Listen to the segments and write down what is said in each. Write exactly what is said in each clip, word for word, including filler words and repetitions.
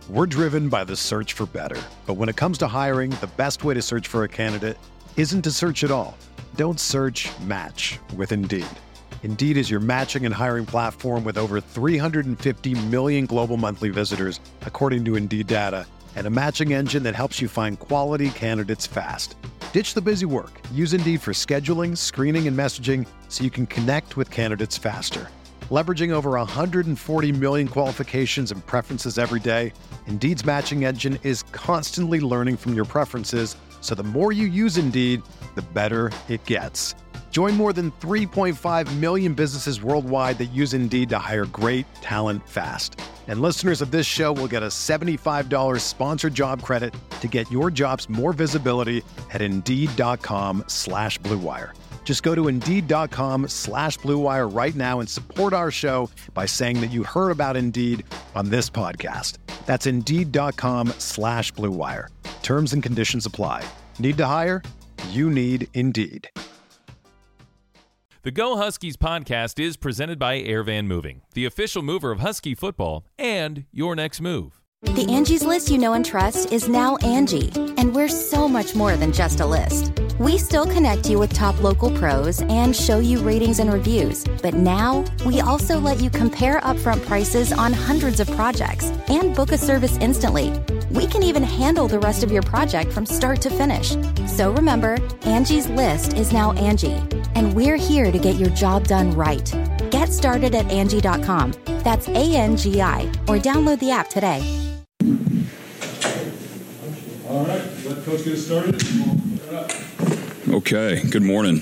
We're driven by the search for better. But when it comes to hiring, the best way to search for a candidate isn't to search at all. Don't search, match with Indeed. Indeed is your matching and hiring platform with over three hundred fifty million global monthly visitors, according to Indeed data, and a matching engine that helps you find quality candidates fast. Ditch the busy work. Use Indeed for scheduling, screening, and messaging so you can connect with candidates faster. Leveraging over one hundred forty million qualifications and preferences every day, Indeed's matching engine is constantly learning from your preferences, so the more you use Indeed, the better it gets. Join more than three point five million businesses worldwide that use Indeed to hire great talent fast. And listeners of this show will get a seventy-five dollars sponsored job credit to get your jobs more visibility at Indeed.com slash Blue Wire. Just go to Indeed.com slash Blue Wire right now and support our show by saying that you heard about Indeed on this podcast. That's Indeed.com slash Blue Wire. Terms and conditions apply. Need to hire? You need Indeed. The Go Huskies podcast is presented by Airvan Moving, the official mover of Husky football and your next move. The Angie's List you know and trust is now Angie, and we're so much more than just a list. We still connect you with top local pros and show you ratings and reviews, but now we also let you compare upfront prices on hundreds of projects and book a service instantly. We can even handle the rest of your project from start to finish. So remember, Angie's List is now Angie, and we're here to get your job done right. Get started at Angie dot com. That's A N G I, or download the app today. All right, let Coach get us started. Okay, good morning.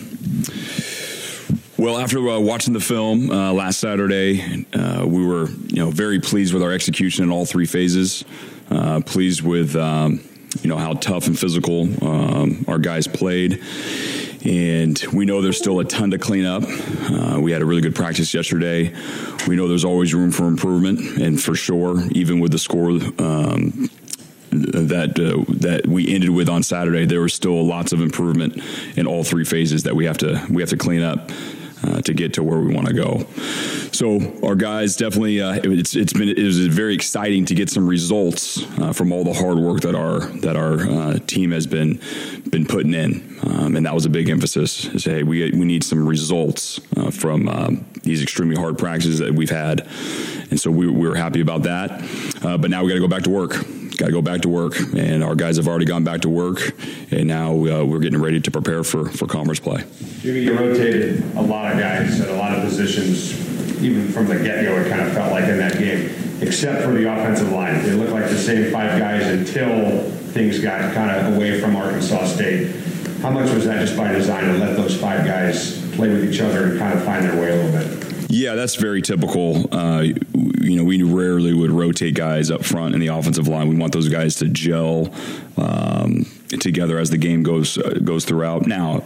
Well, after uh, watching the film uh, last Saturday, uh, we were, you know, very pleased with our execution in all three phases. Uh, pleased with, um, you know, how tough and physical um, our guys played. And we know there's still a ton to clean up. Uh, we had a really good practice yesterday. We know there's always room for improvement, and for sure, even with the score um, that uh, that we ended with on Saturday, there was still lots of improvement in all three phases that we have to we have to clean up uh, to get to where we want to go. So our guys definitely uh, it's it's been it was very exciting to get some results uh, from all the hard work that our that our uh, team has been been putting in, um, and that was a big emphasis. Is hey we we need some results uh, from um, these extremely hard practices that we've had, and so we, we were happy about that. Uh, but now we got to go back to work. Got to go back to work, and our guys have already gone back to work, and now uh, we're getting ready to prepare for, for conference play. Jimmy, you rotated a lot of guys at a lot of positions, even from the get-go, it kind of felt like in that game, except for the offensive line. It looked like the same five guys until things got kind of away from Arkansas State. How much was that just by design to let those five guys play with each other and kind of find their way a little bit? Yeah, that's very typical. Uh, you know, we rarely would rotate guys up front in the offensive line. We want those guys to gel um, together as the game goes uh, goes throughout. Now,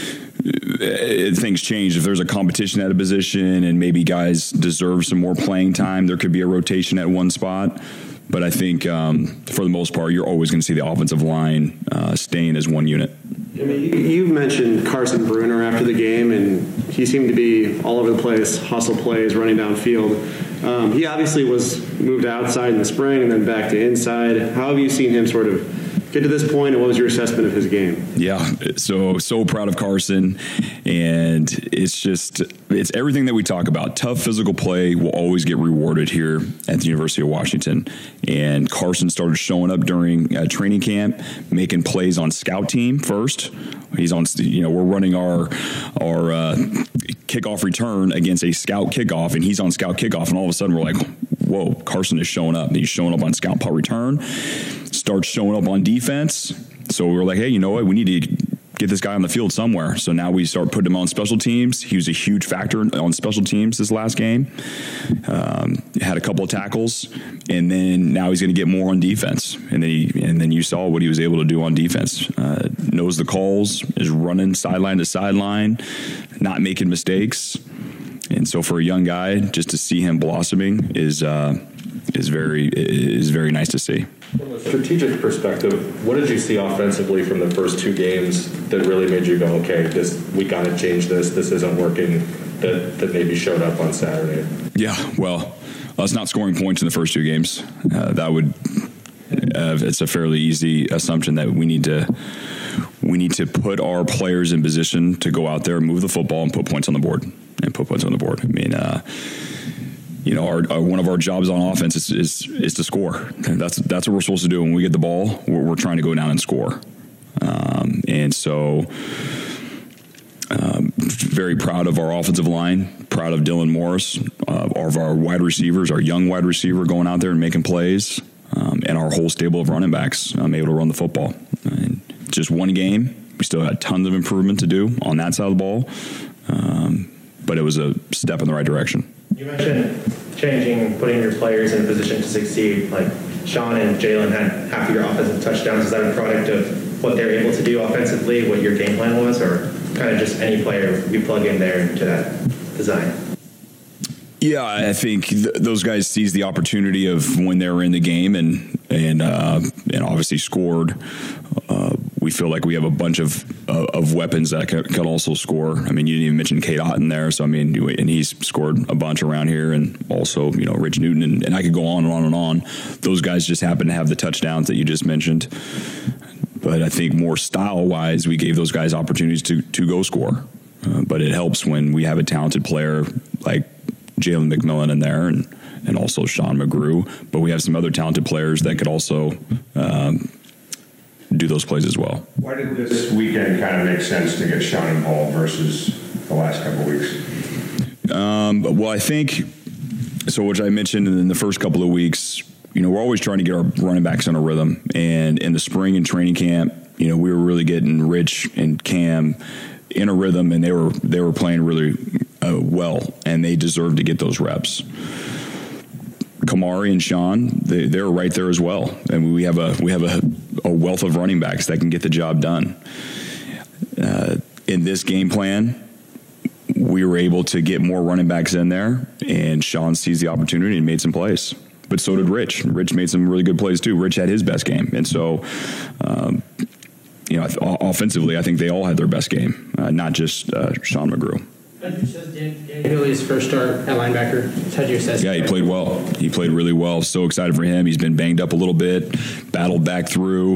it, things change. If there's a competition at a position and maybe guys deserve some more playing time, there could be a rotation at one spot. But I think um, for the most part, you're always going to see the offensive line uh, staying as one unit. I mean, you mentioned Carson Bruner after the game, and he seemed to be all over the place, hustle plays, running downfield. Um, he obviously was moved outside in the spring and then back to inside. How have you seen him sort of get to this point, and what was your assessment of his game? Yeah, so so proud of Carson, and it's just it's everything that we talk about. Tough physical play will always get rewarded here at the University of Washington, and Carson started showing up during uh, training camp, making plays on scout team first. He's on, you know, we're running our our uh, kickoff return against a scout kickoff, and he's on scout kickoff, and all of a sudden we're like, whoa, Carson is showing up. He's showing up on scout punt return, starts showing up on defense. So we were like, hey, you know what? We need to get this guy on the field somewhere. So now we start putting him on special teams. He was a huge factor on special teams this last game. Um, had a couple of tackles, and then now he's going to get more on defense. And then he, and then you saw what he was able to do on defense. Uh, knows the calls, is running sideline to sideline, not making mistakes. And so for a young guy, just to see him blossoming is uh, is very is very nice to see. From a strategic perspective, what did you see offensively from the first two games that really made you go, okay, this we got to change this, this isn't working, that, that maybe showed up on Saturday? Yeah, well, us not scoring points in the first two games, uh, that would uh, it's a fairly easy assumption that we need to we need to put our players in position to go out there, move the football, and put points on the board. And put points on the board. I mean, uh, you know, our, our one of our jobs on offense is is, is to score. And that's that's what we're supposed to do. When we get the ball, we're, we're trying to go down and score. Um, and so, um, very proud of our offensive line. Proud of Dylan Morris, uh, of our wide receivers, our young wide receiver going out there and making plays, um, and our whole stable of running backs um, able to run the football. And just one game, we still had tons of improvement to do on that side of the ball. Um, but it was a step in the right direction. You mentioned changing, putting your players in a position to succeed. Like Sean and Jalen had half of your offensive touchdowns. Is that a product of what they're able to do offensively, what your game plan was, or kind of just any player you plug in there into that design? Yeah, I think th- those guys seized the opportunity of when they were in the game and and uh, and obviously scored. Uh, we feel like we have a bunch of uh, of weapons that can, can also score. I mean, you didn't even mention Cade Otton there, so I mean, and he's scored a bunch around here, and also you know Rich Newton, and, and I could go on and on and on. Those guys just happen to have the touchdowns that you just mentioned. But I think more style wise, we gave those guys opportunities to to go score. Uh, but it helps when we have a talented player like Jalen McMillan in there, and, and also Sean McGrew. But we have some other talented players that could also um, do those plays as well. Why did this weekend kind of make sense to get Sean involved versus the last couple of weeks? Um, well, I think, so which I mentioned in the first couple of weeks, you know, we're always trying to get our running backs in a rhythm. And in the spring and training camp, you know, we were really getting Rich and Cam in a rhythm, and they were they were playing really uh, well, and they deserved to get those reps. Kamari and Sean, they, they're right there as well, and we have a we have a, a wealth of running backs that can get the job done. Uh, in this game plan, we were able to get more running backs in there, and Sean seized the opportunity and made some plays. But so did Rich. Rich made some really good plays too. Rich had his best game, and so. Um, You know, offensively, I think they all had their best game, uh, not just uh, Sean McGrew. His first start at linebacker. How'd you assess? Yeah, he played well. He played really well. So excited for him. He's been banged up a little bit, battled back through,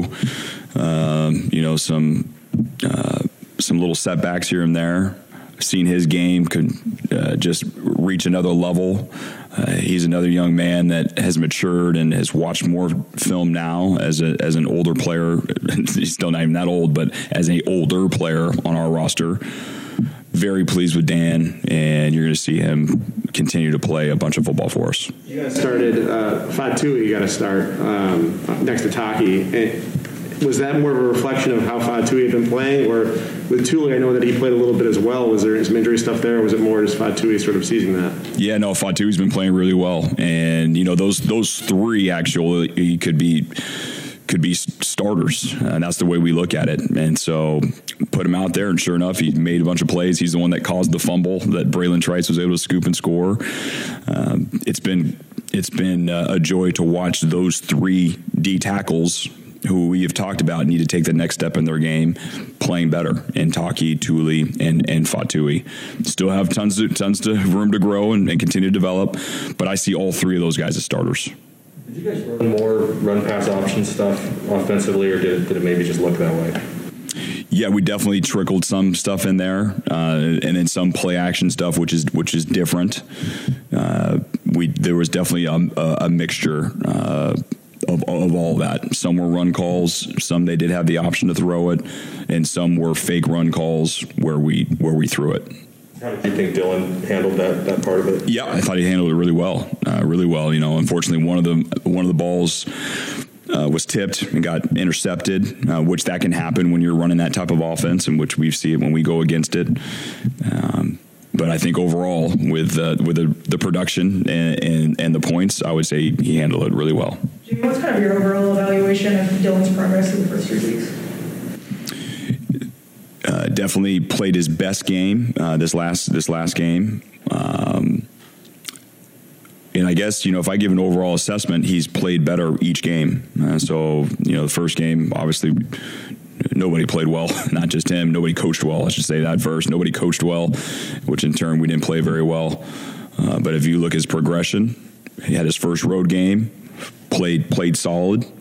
um, you know, some uh, some little setbacks here and there. Seen his game could uh, just reach another level. Uh, he's another young man that has matured and has watched more film now as a as an older player. He's still not even that old, but as an older player on our roster. Very pleased with Dan, and you're going to see him continue to play a bunch of football for us. You guys started uh, Fatui. You got to start um, next to Taki. And was that more of a reflection of how Fatui had been playing, or with Tuli, I know that he played a little bit as well. Was there some injury stuff there, or was it more just Fatui sort of seizing that? Yeah, no, Fatui's been playing really well, and you know those those three actually could be. could be starters, and that's the way we look at it. And so put him out there, and sure enough, he made a bunch of plays. He's the one that caused the fumble that Braylon Trice was able to scoop and score. Um, it's been it's been uh, a joy to watch those three D tackles who we have talked about need to take the next step in their game, playing better. And Taki, Tuli, and and Fatui still have tons of, tons of room to grow and, and continue to develop. But I see all three of those guys as starters. Did you guys run more run-pass option stuff offensively, or did, did it maybe just look that way? Yeah, we definitely trickled some stuff in there, uh, and then some play action stuff, which is which is different. Uh, we there was definitely a, a mixture uh, of, of all that. Some were run calls, some they did have the option to throw it, and some were fake run calls where we where we threw it. How did you think Dylan handled that, that part of it? Yeah, I thought he handled it really well, uh, really well. You know, unfortunately, one of the one of the balls uh, was tipped and got intercepted, uh, which that can happen when you're running that type of offense, and which we see it when we go against it. Um, but I think overall, with uh, with the, the production and, and and the points, I would say he handled it really well. Jimmy, what's kind of your overall evaluation of Dylan's progress in the first three weeks? Uh, definitely played his best game uh, this last this last game, um, and I guess you know if I give an overall assessment, he's played better each game. Uh, so you know the first game, obviously nobody played well, not just him. Nobody coached well. I should say that first. Nobody coached well, which in turn we didn't play very well. Uh, but if you look at his progression, he had his first road game, played played solid.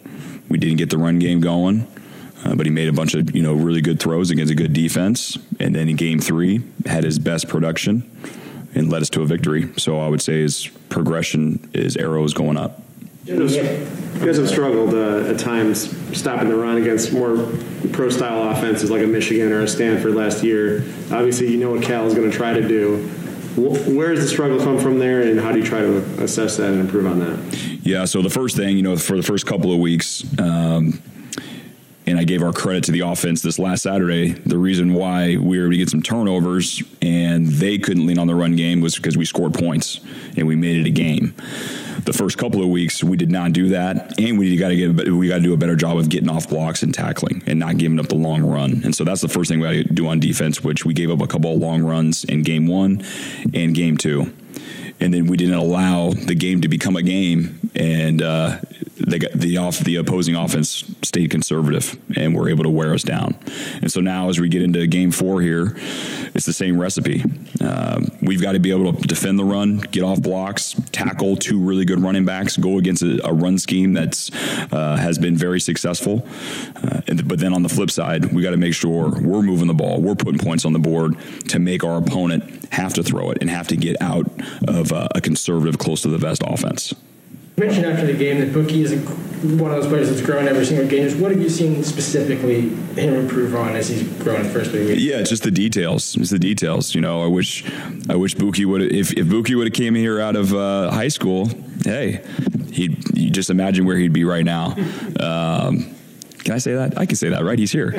We didn't get the run game going, uh, but he made a bunch of, you know, really good throws against a good defense. And then in game three, had his best production and led us to a victory. So I would say his progression, his arrow is going up. You guys have struggled uh, at times stopping the run against more pro-style offenses like a Michigan or a Stanford last year. Obviously, you know what Cal is going to try to do. Where does the struggle come from there, and how do you try to assess that and improve on that? Yeah, so the first thing, you know, for the first couple of weeks, um, and I gave our credit to the offense this last Saturday, the reason why we were able to get some turnovers and they couldn't lean on the run game was because we scored points and we made it a game. The first couple of weeks, we did not do that, and we got to get we got to do a better job of getting off blocks and tackling, and not giving up the long run. And so that's the first thing we got to do on defense, which we gave up a couple of long runs in game one and game two, and then we didn't allow the game to become a game, and uh, they got the off the opposing offense stayed conservative and were able to wear us down. And so now, as we get into game four here, it's the same recipe. Um, we've got to be able to defend the run, get off blocks, tackle two really good running backs, go against a, a run scheme that's uh, has been very successful. Uh, and, but then on the flip side, we got to make sure we're moving the ball, we're putting points on the board to make our opponent have to throw it and have to get out of uh, a conservative, close to the vest offense. You mentioned after the game that Buki is one of those players that's grown every single game. What have you seen specifically him improve on as he's grown the first three weeks? Yeah, it's just the details. It's the details. You know, I wish, I wish Buki would. If if Buki would have came here out of uh, high school, hey, he'd you just imagine where he'd be right now. Um, Can I say that? I can say that, right? He's here.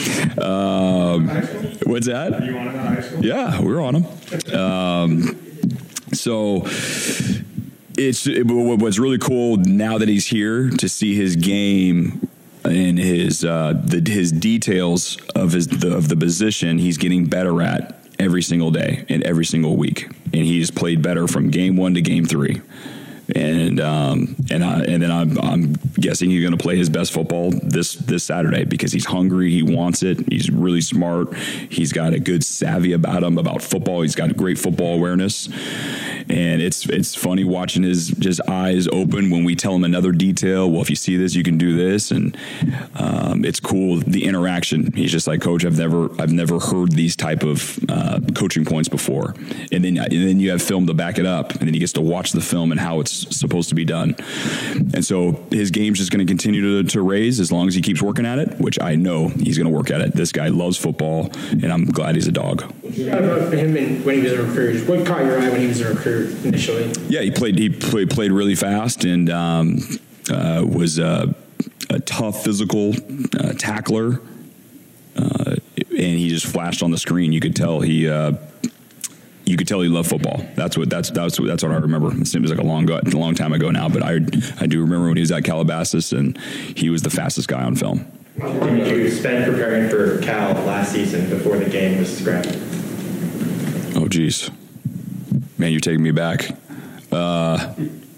Um, what's that? Are you on him at high school? Yeah, we were on him. Um, so it's it, what's really cool now that he's here to see his game and his uh, the, his details of his the, of the position he's getting better at every single day and every single week, and he's played better from game one to game three. And um, and I, and then I'm, I'm guessing he's going to play his best football this this Saturday because he's hungry, he wants it, he's really smart, he's got a good savvy about him about football, he's got great football awareness, and it's it's funny watching his just eyes open when we tell him another detail. Well, if you see this, you can do this, and um, it's cool the interaction. He's just like, Coach, I've never I've never heard these type of uh, coaching points before, and then and then you have film to back it up, and then he gets to watch the film and how it's supposed to be done. And so his game's just going to continue to, to raise as long as he keeps working at it, which I know he's going to work at it. This guy loves football, and I'm glad he's a dog. What about him in, when he was a recruit? What caught your eye when he was a recruit initially? Yeah, he played he played, played really fast and um, uh, was uh, a tough physical uh, tackler, uh, and he just flashed on the screen. You could tell he uh, You could tell he loved football. That's what that's that's what, that's what I remember. It seems like a long go, a long time ago now, but I I do remember when he was at Calabasas and he was the fastest guy on film. How long did you spend preparing for Cal last season before the game was scrapped? Oh, geez, man, you're taking me back. Uh,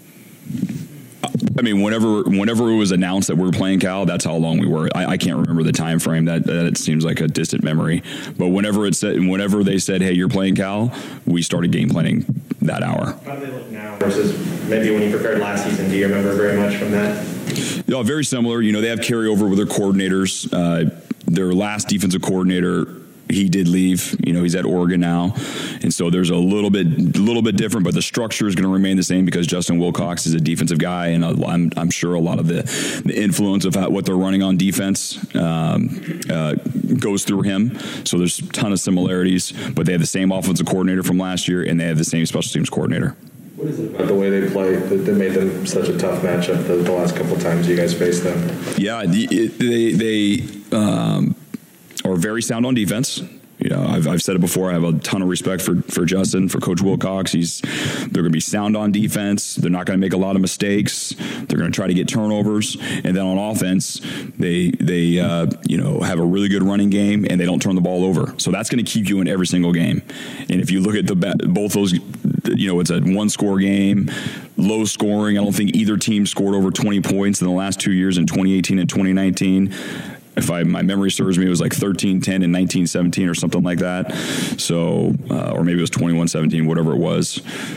I mean, whenever whenever it was announced that we were playing Cal, that's how long we were. I, I can't remember the time frame. That, that it seems like a distant memory. But whenever it said, whenever they said, "Hey, you're playing Cal," we started game planning that hour. How do they look now versus maybe when you prepared last season? Do you remember very much from that? Yeah, very similar. You know, they have carryover with their coordinators. Uh, their last defensive coordinator, he did leave. You know, he's at Oregon now, and so there's a little bit, a little bit different, but the structure is going to remain the same because Justin Wilcox is a defensive guy, and I'm, I'm sure a lot of the, the influence of how, what they're running on defense um, uh, goes through him. So there's a ton of similarities, but they have the same offensive coordinator from last year, and they have the same special teams coordinator. What is it about the way they play that, that made them such a tough matchup the, the last couple of times you guys faced them? Yeah, they they um, are very sound on defense. You know, I've, I've said it before. I have a ton of respect for, for Justin, for Coach Wilcox. He's they're going to be sound on defense. They're not going to make a lot of mistakes. They're going to try to get turnovers, and then on offense, they they uh, you know have a really good running game, and they don't turn the ball over. So that's going to keep you in every single game. And if you look at the both those, you know, it's a one score game, low scoring. I don't think either team scored over twenty points in the last two years in twenty eighteen and twenty nineteen. If I, my memory serves me, it was like thirteen ten and nineteen seventeen or something like that. So, uh, or maybe it was twenty-one seventeen, whatever it was.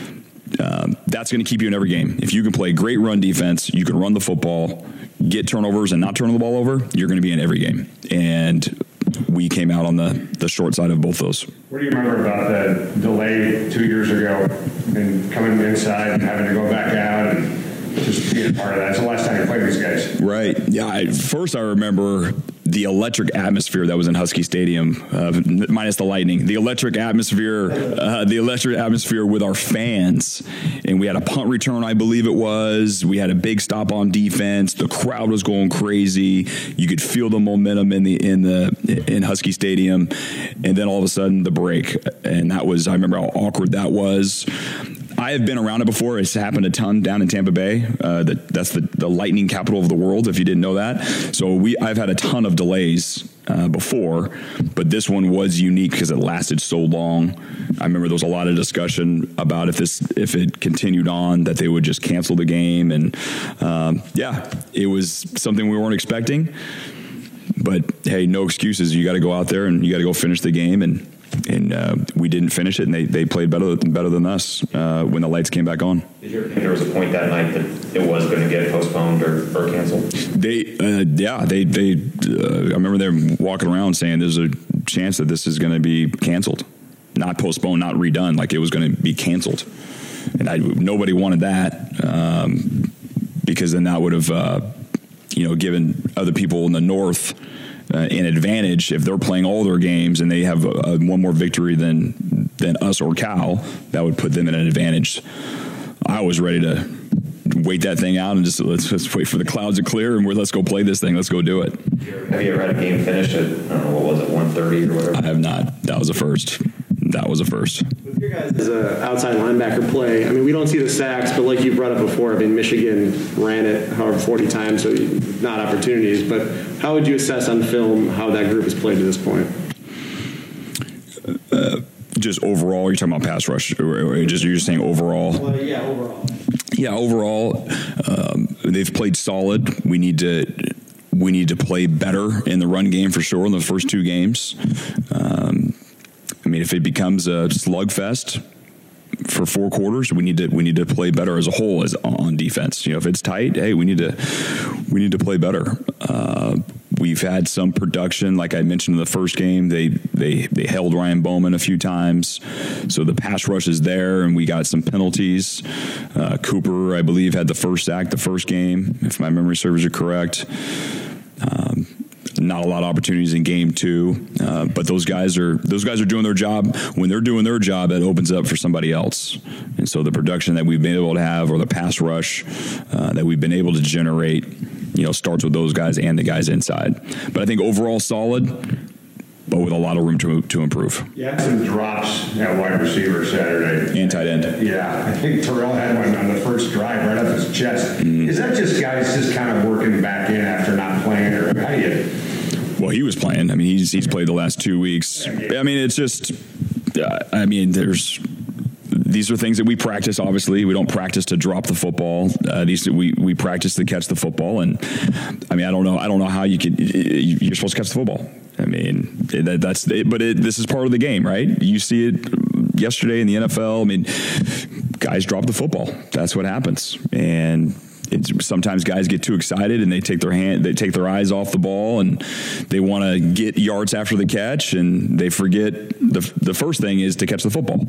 um, that's going to keep you in every game. If you can play great run defense, you can run the football, get turnovers and not turn the ball over, you're going to be in every game. And we came out on the, the short side of both those. What do you remember about the delay two years ago and coming inside and having to go back out and just being a part of that? It's the last time you played these guys. Right. Yeah. I, first, I remember the electric atmosphere that was in Husky Stadium, uh, minus the lightning. The electric atmosphere, uh, the electric atmosphere with our fans, and we had a punt return, I believe it was. We had a big stop on defense. The crowd was going crazy. You could feel the momentum in the in the in Husky Stadium, and then all of a sudden the break, and that was I remember how awkward that was. I have been around it before. It's happened a ton down in Tampa Bay. Uh, that, that's the, the lightning capital of the world, if you didn't know that. So we, I've had a ton of delays uh, before, but this one was unique because it lasted so long. I remember there was a lot of discussion about if this, if it continued on, that they would just cancel the game. And um, yeah, it was something we weren't expecting. But hey, no excuses. You got to go out there and you got to go finish the game. And And uh, we didn't finish it, and they, they played better better than us uh, when the lights came back on. Did you think there was a point that night that it was going to get postponed or, or canceled? They, uh, yeah, they, they. Uh, I remember them walking around saying there's a chance that this is going to be canceled, not postponed, not redone. Like it was going to be canceled, and I, nobody wanted that um, because then that would have, uh, you know, given other people in the north Uh, an advantage if they're playing all their games and they have a, a, one more victory than than us or Cal. That would put them in an advantage. I was ready to wait that thing out and just let's just wait for the clouds to clear and we're, let's go play this thing. Let's go do it. Have you ever had a game finish at, I don't know, what was it, one thirty or whatever? I have not. That was a first. That was a first. With your guys as an outside linebacker play, I mean, we don't see the sacks, but like you brought up before, I mean, Michigan ran it however forty times, so not opportunities. But how would you assess on film how that group has played to this point? Uh, just overall, you're talking about pass rush, or just you're just saying overall? Well, yeah, overall. Yeah, overall, um, they've played solid. We need to. We need to play better in the run game for sure in the first two games. Um, I mean, if it becomes a slugfest for four quarters, we need to we need to play better as a whole as on defense. You know, if it's tight, hey, we need to we need to play better. Uh, we've had some production, like I mentioned in the first game. They they they held Ryan Bowman a few times, so the pass rush is there, and we got some penalties. Uh, Cooper, I believe, had the first sack the first game, if my memory serves you correct. Um, not a lot of opportunities in game two, uh, but those guys are those guys are doing their job. When they're doing their job, it opens up for somebody else. And so the production that we've been able to have, or the pass rush uh, that we've been able to generate, you know, starts with those guys and the guys inside. But I think overall solid, but with a lot of room to to improve. You had some drops at wide receiver Saturday. And tight end. Yeah, I think Terrell had one on the first drive right up his chest. Mm. Is that just guys just kind of working back in after not playing, or how do you? Well, he was playing. I mean, he's he's played the last two weeks. I mean, it's just, uh, I mean, there's, these are things that we practice, obviously. We don't practice to drop the football. Uh, these we, we practice to catch the football. And, I mean, I don't know. I don't know how you can, you're supposed to catch the football. I mean, that, that's, it, but it, this is part of the game, right? You see it yesterday in the N F L. I mean, guys drop the football. That's what happens. And it's, sometimes guys get too excited and they take their hand, they take their eyes off the ball, and they want to get yards after the catch, and they forget the the first thing is to catch the football.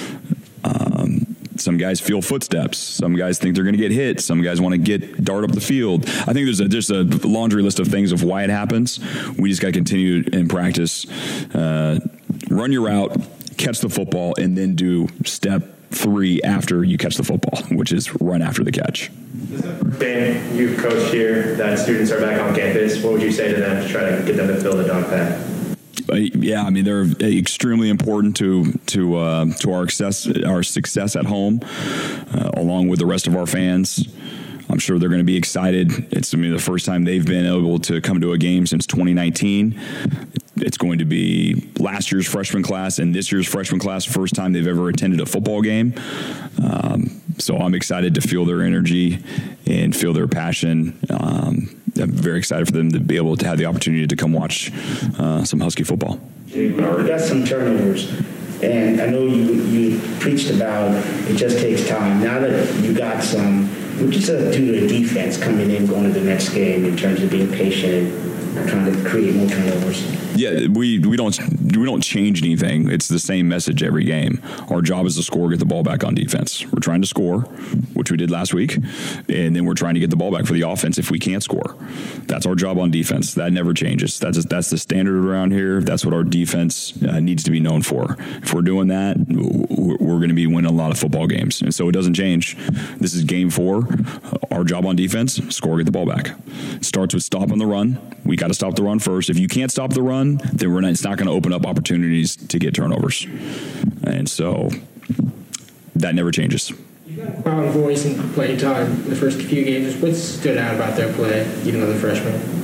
Um, some guys feel footsteps. Some guys think they're going to get hit. Some guys want to get dart up the field. I think there's a, just a laundry list of things of why it happens. We just got to continue in practice. Uh, run your route, catch the football, and then do step three after you catch the football, which is run after the catch. Ben, you've coached here, that students are back on campus. What would you say to them to try to get them to fill the dog pack? Uh, yeah, I mean, they're extremely important to to uh, to our success our success at home, uh, along with the rest of our fans. I'm sure they're going to be excited. It's I mean, the first time they've been able to come to a game since twenty nineteen. It's going to be last year's freshman class and this year's freshman class, first time they've ever attended a football game. Um, so I'm excited to feel their energy and feel their passion. Um, I'm very excited for them to be able to have the opportunity to come watch uh, some Husky football. We got some turnovers. And I know you you preached about it just takes time. Now that you got some, what does that do to the defense coming in, going to the next game in terms of being patient and trying to create more turnovers? Yeah, we we don't we don't change anything. It's the same message every game. Our job is to score, get the ball back on defense. We're trying to score, which we did last week, and then we're trying to get the ball back for the offense if we can't score. That's our job on defense. That never changes. That's that's the standard around here. That's what our defense uh, needs to be known for. If we're doing that, we're going to be winning a lot of football games, and so it doesn't change. This is game four. Our job on defense: score, get the ball back. It starts with stopping the run. We got to stop the run first. If you can't stop the run, then we're not, it's not going to open up opportunities to get turnovers. And so that never changes. You've got a quality voice and playing time the first few games. What stood out about their play, even though they're freshmen?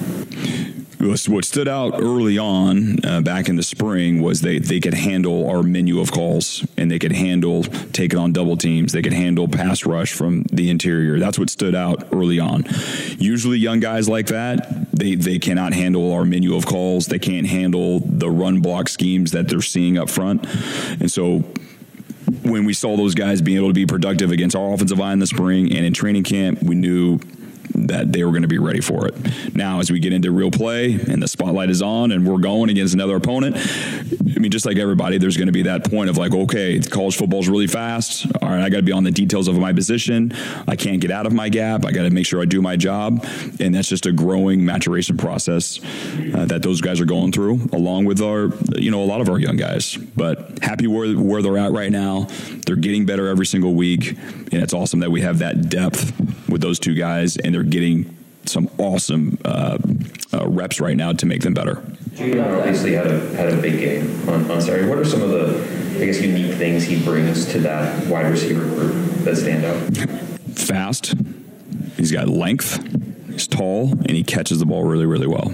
What stood out early on uh, back in the spring was they, they could handle our menu of calls, and they could handle taking on double teams. They could handle pass rush from the interior. That's what stood out early on. Usually young guys like that, they, they cannot handle our menu of calls. They can't handle the run block schemes that they're seeing up front. And so when we saw those guys being able to be productive against our offensive line in the spring and in training camp, we knew that they were going to be ready for it. Now, as we get into real play and the spotlight is on and we're going against another opponent, I mean, just like everybody, there's going to be that point of like, okay, college football is really fast. All right, I got to be on the details of my position. I can't get out of my gap. I got to make sure I do my job. And that's just a growing maturation process uh, that those guys are going through, along with our, you know, a lot of our young guys. But happy where, where they're at right now. They're getting better every single week. And it's awesome that we have that depth with those two guys, and they're getting some awesome uh, uh, reps right now to make them better. Junior obviously had a had a big game on, on Saturday. What are some of the, I guess, unique things he brings to that wide receiver group that stand out? Fast. He's got length. He's tall, and he catches the ball really, really well.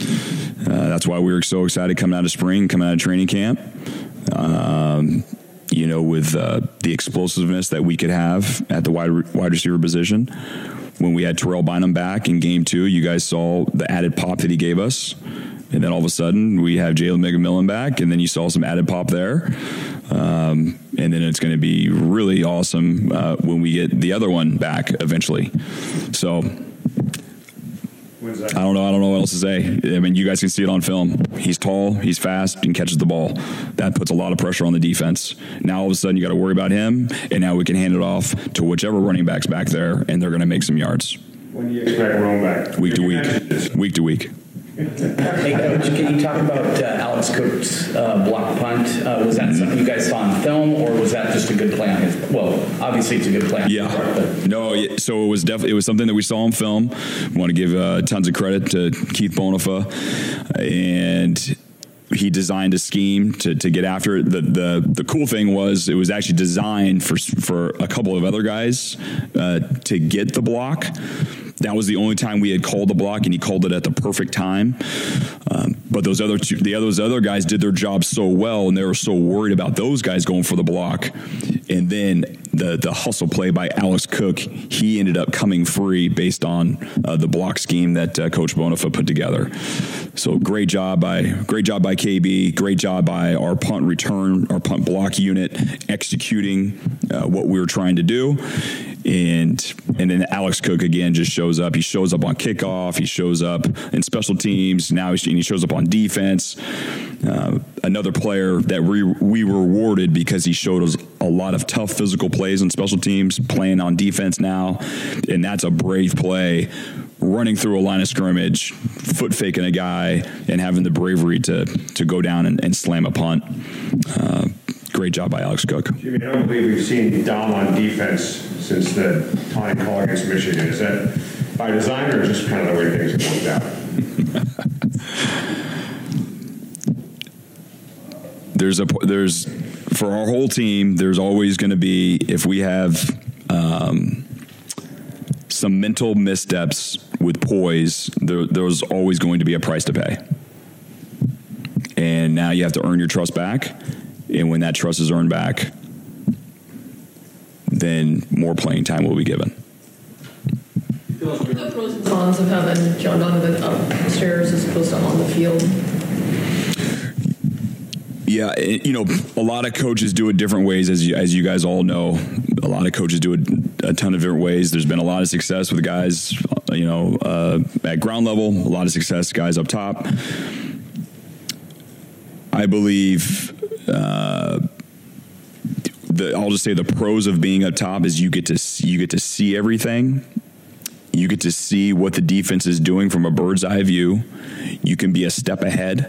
Uh, that's why we were so excited coming out of spring, coming out of training camp. Um, you know, with uh, the explosiveness that we could have at the wide wide receiver position. When we had Terrell Bynum back in game two, you guys saw the added pop that he gave us. And then all of a sudden, we have Jalen McMillan back, and then you saw some added pop there. Um, and then it's going to be really awesome uh, when we get the other one back eventually. So I don't know. I don't know what else to say. I mean, you guys can see it on film. He's tall, he's fast, and catches the ball. That puts a lot of pressure on the defense. Now all of a sudden you got to worry about him, and now we can hand it off to whichever running back's back there, and they're going to make some yards. When do you expect Rome back? Week to week. Week to week. Hey, Coach, can you talk about uh, Alex Cook's uh, block punt? Uh, was that something you guys saw on film, or was that just a good play on his? Well, obviously it's a good play on yeah. his part. But. No, so it was definitely it was something that we saw on film. I want to give uh, tons of credit to Keith Bonifa, and he designed a scheme to, to get after it. The, the the cool thing was it was actually designed for for a couple of other guys uh, to get the block. That was the only time we had called the block, and he called it at the perfect time. Um, but those other two, the those other guys did their job so well, and they were so worried about those guys going for the block. And then the the hustle play by Alex Cook, he ended up coming free based on uh, the block scheme that uh, Coach Bonifa put together. So great job by great job by K B, great job by our punt return, our punt block unit executing uh, what we were trying to do. And and then Alex Cook again just shows up. He shows up on kickoff. He shows up in special teams. Now he, he shows up on defense. Uh, another player that we we rewarded because he showed us a lot of tough physical plays on special teams, playing on defense now, and that's a brave play. Running through a line of scrimmage, foot faking a guy, and having the bravery to to go down and, and slam a punt. Uh, great job by Alex Cook. Jimmy, I don't believe we've seen Dom on defense since the tying call against Michigan. Is that by design or just kind of the way things have worked out? there's a there's for our whole team. There's always going to be, if we have um, some mental missteps with poise, there, there's always going to be a price to pay. And now you have to earn your trust back. And when that trust is earned back, then more playing time will be given. The pros and cons of having John Donovan upstairs as opposed to on the field? Yeah, you know, a lot of coaches do it different ways, as you, as you guys all know. A lot of coaches do it a ton of different ways. There's been a lot of success with guys, you know, uh, at ground level, a lot of success guys up top. I believe uh, the I'll just say the pros of being up top is you get to see, you get to see everything. You get to see what the defense is doing from a bird's eye view. You can be a step ahead.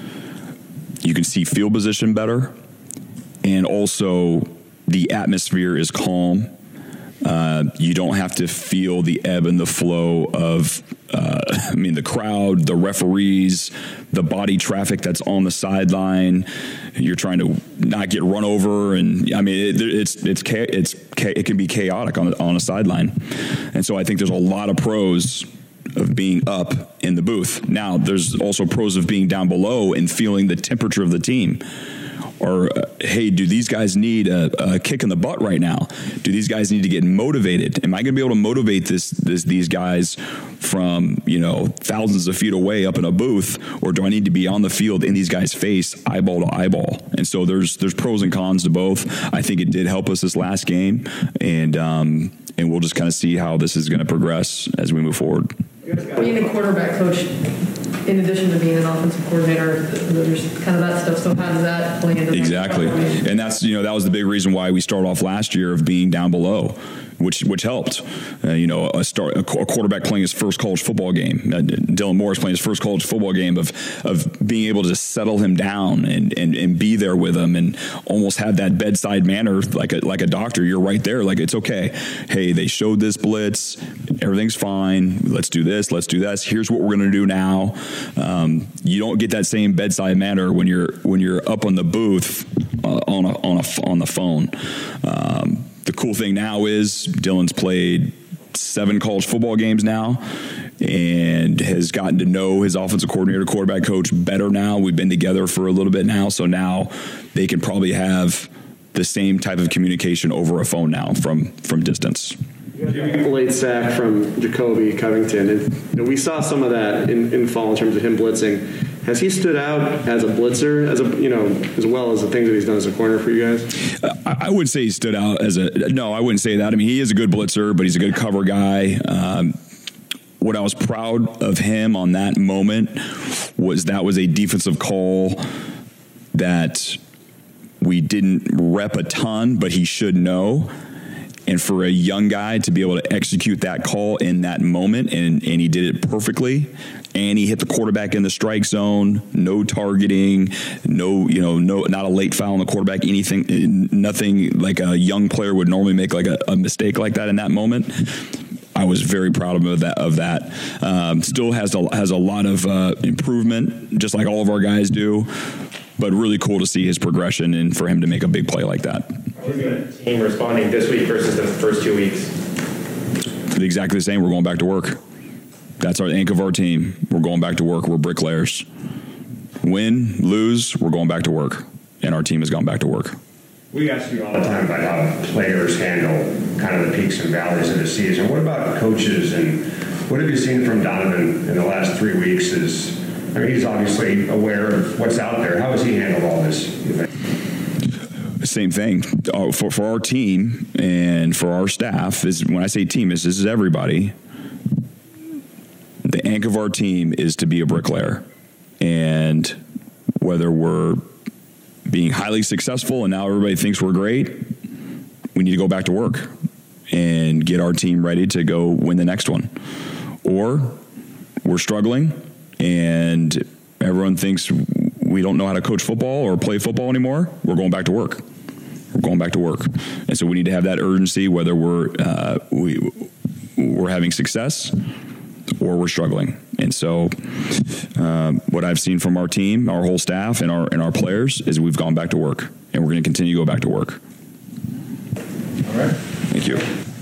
You can see field position better, and also the atmosphere is calm. Uh, you don't have to feel the ebb and the flow of, uh, I mean, the crowd, the referees, the body traffic that's on the sideline. You're trying to not get run over, and I mean, it, it's it's it's it can be chaotic on on a sideline, and so I think there's a lot of pros of being up in the booth. Now, there's also pros of being down below and feeling the temperature of the team. Or, uh, hey, do these guys need a, a kick in the butt right now? Do these guys need to get motivated? Am I going to be able to motivate this, this these guys from, you know, thousands of feet away up in a booth? Or do I need to be on the field in these guys' face, eyeball to eyeball? And so there's there's pros and cons to both. I think it did help us this last game. And, um, and we'll just kind of see how this is going to progress as we move forward. Being a quarterback coach, in addition to being an offensive coordinator, there's kind of that stuff. So how does that play into exactly? And that's, you know, that was the big reason why we started off last year of being down below, which which helped. Uh, you know, a start a quarterback playing his first college football game. Uh, Dylan Morris playing his first college football game of of being able to settle him down and, and, and be there with him and almost have that bedside manner like a like a doctor. You're right there. Like, it's okay. Hey, they showed this blitz. Everything's fine. Let's do this. Let's do this. Here's what we're going to do now. Um, you don't get that same bedside manner when you're when you're up on the booth uh, on a on a on the phone. Um, the cool thing now is Dylan's played seven college football games now and has gotten to know his offensive coordinator, quarterback coach better now. We've been together for a little bit now, so now they can probably have the same type of communication over a phone now from from distance. Late sack from Jacoby Covington, and you know, we saw some of that in, in fall in terms of him blitzing. Has he stood out as a blitzer, as a you know, as well as the things that he's done as a corner for you guys? I, I would say he stood out as a no. I wouldn't say that. I mean, he is a good blitzer, but he's a good cover guy. Um, what I was proud of him on that moment was that was a defensive call that we didn't rep a ton, but he should know. And for a young guy to be able to execute that call in that moment, and, and he did it perfectly, and he hit the quarterback in the strike zone, no targeting, no, you know, no, not a late foul on the quarterback, anything, nothing like a young player would normally make like a, a mistake like that in that moment. I was very proud of him of that. Of that. Um, still has a, has a lot of uh, improvement, just like all of our guys do. But really cool to see his progression and for him to make a big play like that. How is the team responding this week versus the first two weeks? Exactly the same. We're going back to work. That's our anchor of our team. We're going back to work. We're bricklayers. Win, lose, we're going back to work. And our team has gone back to work. We ask you all the time about how players handle kind of the peaks and valleys of the season. What about coaches, and what have you seen from Donovan in the last three weeks? Is I mean, he's obviously aware of what's out there. How has he handled all this? Same thing uh, for for our team and for our staff. Is when I say team, is this is everybody. The anchor of our team is to be a bricklayer, and whether we're being highly successful and now everybody thinks we're great, we need to go back to work and get our team ready to go win the next one. Or we're struggling and everyone thinks we don't know how to coach football or play football anymore. We're going back to work. We're going back to work. And so we need to have that urgency, whether we're uh, we, we're having success or we're struggling. And so um, what I've seen from our team, our whole staff, and our and our players is we've gone back to work, and we're going to continue to go back to work. All right. Thank you.